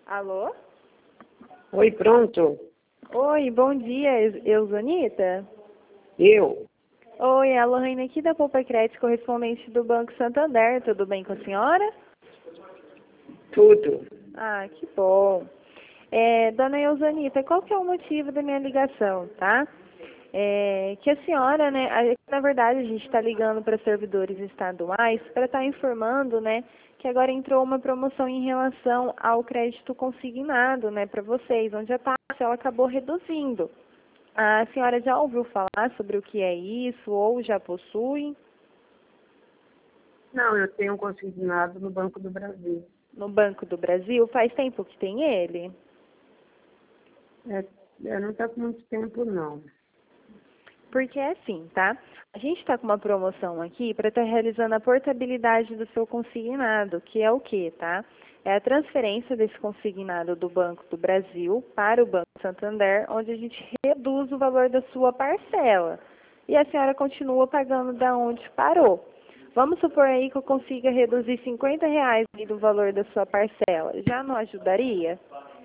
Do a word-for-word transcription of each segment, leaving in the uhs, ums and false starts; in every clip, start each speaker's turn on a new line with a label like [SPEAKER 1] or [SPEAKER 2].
[SPEAKER 1] Alô?
[SPEAKER 2] Oi, pronto?
[SPEAKER 1] Oi, bom dia, Eu- Eusonita?
[SPEAKER 2] Eu?
[SPEAKER 1] Oi, é a Lohane aqui da Poupa Crédito, correspondente do Banco Santander. Tudo bem com a senhora?
[SPEAKER 2] Tudo.
[SPEAKER 1] Ah, que bom. É, dona Eusonita, qual que é o motivo da minha ligação, tá? É, que a senhora, né, a- na verdade a gente está ligando para servidores estaduais para estar informando, né, que agora entrou uma promoção em relação ao crédito consignado, né, para vocês, onde a taxa ela acabou reduzindo. A senhora já ouviu falar sobre o que é isso ou já possui
[SPEAKER 2] Não, eu tenho consignado no Banco do Brasil.
[SPEAKER 1] no Banco do Brasil? Faz tempo que tem ele?
[SPEAKER 2] É, é, não está com muito tempo, não.
[SPEAKER 1] Porque é assim, tá? A gente está com uma promoção aqui para estar realizando a portabilidade do seu consignado, que é o quê, tá? É a transferência desse consignado do Banco do Brasil para o Banco Santander, onde a gente reduz o valor da sua parcela. E a senhora continua pagando da onde parou. Vamos supor aí que eu consiga reduzir cinquenta reais aí do valor da sua parcela. Já não ajudaria?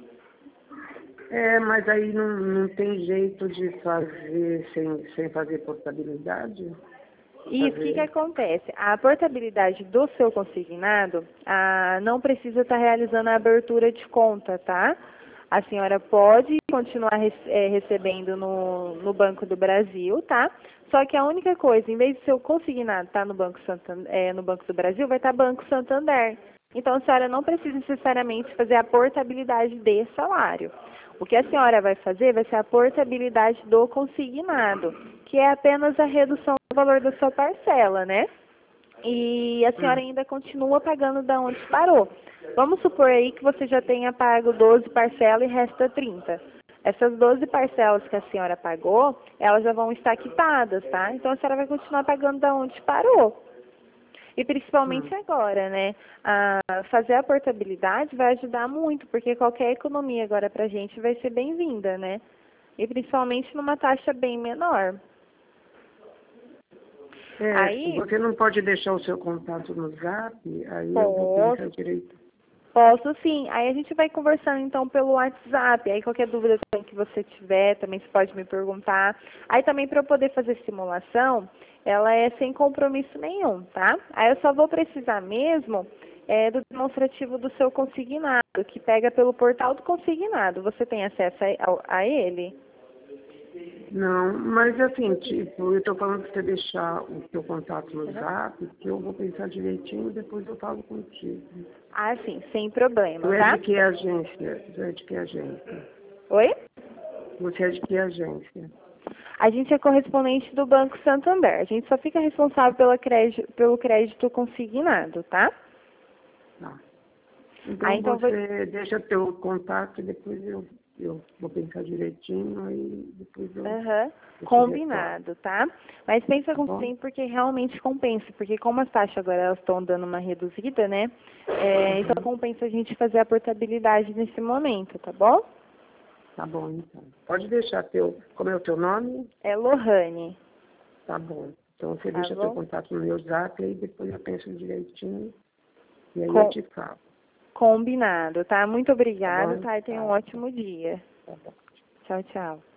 [SPEAKER 2] É, mas aí não, não tem jeito de fazer sem, sem fazer portabilidade?
[SPEAKER 1] Isso, o que, que
[SPEAKER 2] Fazer...
[SPEAKER 1] acontece? A portabilidade do seu consignado ah, não precisa estar realizando a abertura de conta, tá? A senhora pode continuar rece- eh, recebendo no, no Banco do Brasil, tá? Só que a única coisa, em vez de seu consignado estar no Banco, Santan- eh, no Banco do Brasil, vai estar Banco Santander. Então, a senhora não precisa necessariamente fazer a portabilidade de salário. O que a senhora vai fazer vai ser a portabilidade do consignado, que é apenas a redução do valor da sua parcela, né? E a senhora
[SPEAKER 2] Hum.
[SPEAKER 1] ainda continua pagando da onde parou. Vamos supor aí que você já tenha pago doze parcelas e resta trinta. Essas doze parcelas que a senhora pagou, elas já vão estar quitadas, tá? Então a senhora vai continuar pagando da onde parou. E
[SPEAKER 2] Hum.
[SPEAKER 1] principalmente agora, né? A fazer a portabilidade vai ajudar muito, porque qualquer economia agora pra gente vai ser bem-vinda, né? E principalmente numa taxa bem menor.
[SPEAKER 2] É,
[SPEAKER 1] Aí,
[SPEAKER 2] você não pode deixar o seu contato no Zap? Aí eu vou pensar
[SPEAKER 1] posso,
[SPEAKER 2] direito.
[SPEAKER 1] posso sim. Aí a gente vai conversando então pelo WhatsApp. Aí qualquer dúvida também que você tiver, também você pode me perguntar. Aí também para eu poder fazer simulação, ela é sem compromisso nenhum, tá? Aí eu só vou precisar mesmo é, do demonstrativo do seu consignado, que pega pelo portal do consignado. Você tem acesso a, a ele?
[SPEAKER 2] Não, mas assim, tipo, eu estou falando para você deixar o seu contato no
[SPEAKER 1] Uhum.
[SPEAKER 2] Zap, que eu vou pensar direitinho e depois eu falo contigo.
[SPEAKER 1] Ah, sim, sem
[SPEAKER 2] Tu
[SPEAKER 1] problema,
[SPEAKER 2] é de
[SPEAKER 1] tá?
[SPEAKER 2] que agência? Tu é de que agência?
[SPEAKER 1] Oi?
[SPEAKER 2] Você é de que agência?
[SPEAKER 1] A gente é correspondente do Banco Santander. A gente só fica responsável pela crédito, pelo crédito consignado, tá?
[SPEAKER 2] Tá.
[SPEAKER 1] Ah,
[SPEAKER 2] Então
[SPEAKER 1] então vou...
[SPEAKER 2] você deixa teu contato e depois eu, eu vou pensar direitinho aí depois eu,
[SPEAKER 1] Aham,
[SPEAKER 2] eu te retorno,
[SPEAKER 1] combinado, tá? Mas pensa
[SPEAKER 2] tá
[SPEAKER 1] com
[SPEAKER 2] bom?
[SPEAKER 1] sim, porque realmente compensa, porque como as taxas agora elas estão dando uma reduzida, né? É, então
[SPEAKER 2] Uhum.
[SPEAKER 1] compensa a gente fazer a portabilidade nesse momento, tá bom?
[SPEAKER 2] Tá bom, então. Pode deixar teu, como é o teu nome?
[SPEAKER 1] É Lohane,
[SPEAKER 2] Tá bom. Então você
[SPEAKER 1] tá
[SPEAKER 2] deixa teu
[SPEAKER 1] bom?
[SPEAKER 2] contato no meu Zap e aí depois eu penso direitinho e aí eu
[SPEAKER 1] Com...
[SPEAKER 2] te falo,
[SPEAKER 1] Combinado, tá? Muito
[SPEAKER 2] tá
[SPEAKER 1] obrigada,
[SPEAKER 2] bom?
[SPEAKER 1] tá? E tenha um
[SPEAKER 2] Tá,
[SPEAKER 1] ótimo dia.
[SPEAKER 2] tá bom.
[SPEAKER 1] Tchau, tchau.